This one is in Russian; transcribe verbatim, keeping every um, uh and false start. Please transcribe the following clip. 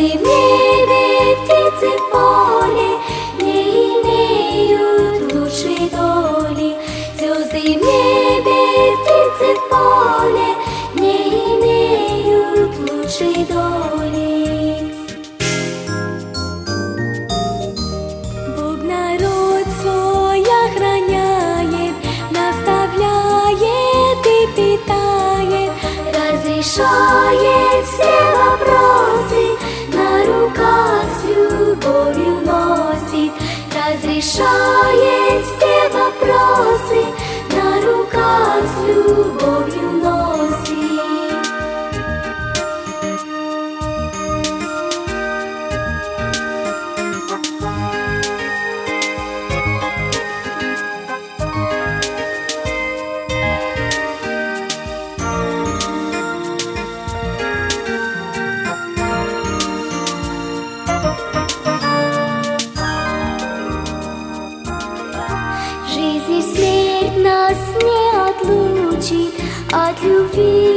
в небе, птицы в поле не имеют лучшей доли. Звезды в небе, птицы в поле не имеют лучшей доли. Бог народ свой охраняет, наставляет и питает, разрешает все вопросы, на руках с любовью носит. Разрешает все вопросы, на руках с любовью носит. Жизнь и смерть нас не отлучит от любви.